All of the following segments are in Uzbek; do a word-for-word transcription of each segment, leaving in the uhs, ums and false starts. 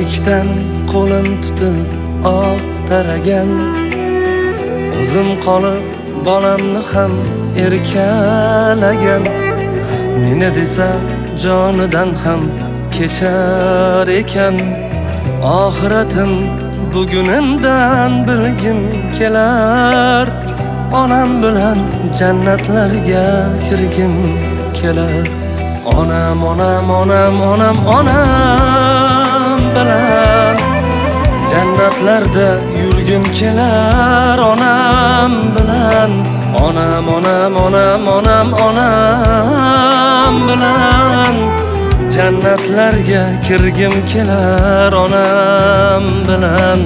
bolalikdan qo'lim tutib oq taragan, o'zim qolib bolamni ham erkalagan. Meni desa jonidan ham kechar ekan. Oxiratim bugunimdan bilgim kelar. Onam bilan jannatlarga kirgim kelar. Onam, onam, onam, onam, onam bilan jannatlarda yurgim kelar. Onam bilan, onam, onam, onam, onam, onam bilan jannatlarga kirgim kelar. Onam bilan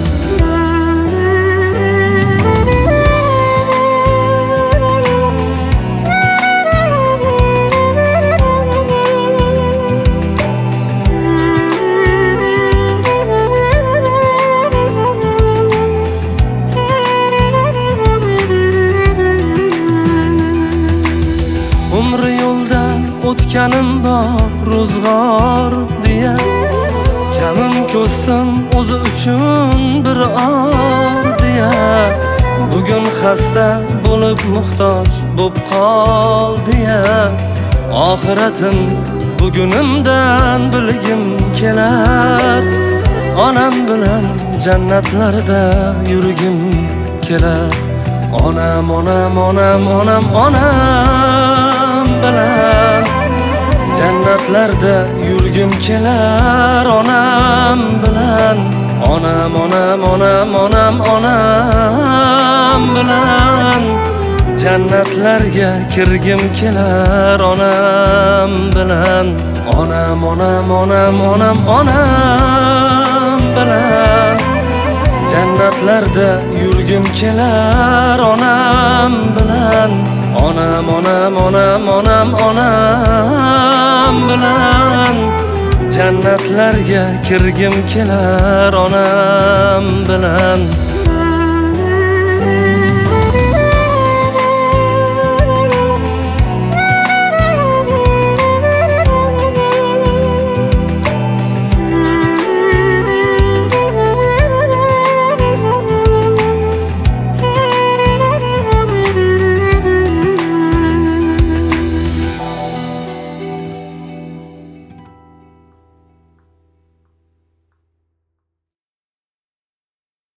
umri yo'lda o'tganim bor ro'zg'or deya, kamim ko'stim o'zi uchun bir or deya. Bugun xasta bo'lib muhtoj bo'p qol deya, oxiratim bugunimdan bilgim kelar. Onam bilan jannatlarda yurgim kelar. Onam, onam, onam, onam, onam bilan jannatlarda yurgim kelar. Onam bilan, onam, onam, onam, onam, onam bilan jannatlarga kirgim kelar. Onam bilan, onam, onam, onam, onam, onam bilan jannatlarda yurgim kelar. Onam bilan, onam, onam, onam, onam, onam bilan jannatlarga kirgim kelar. Onam bilan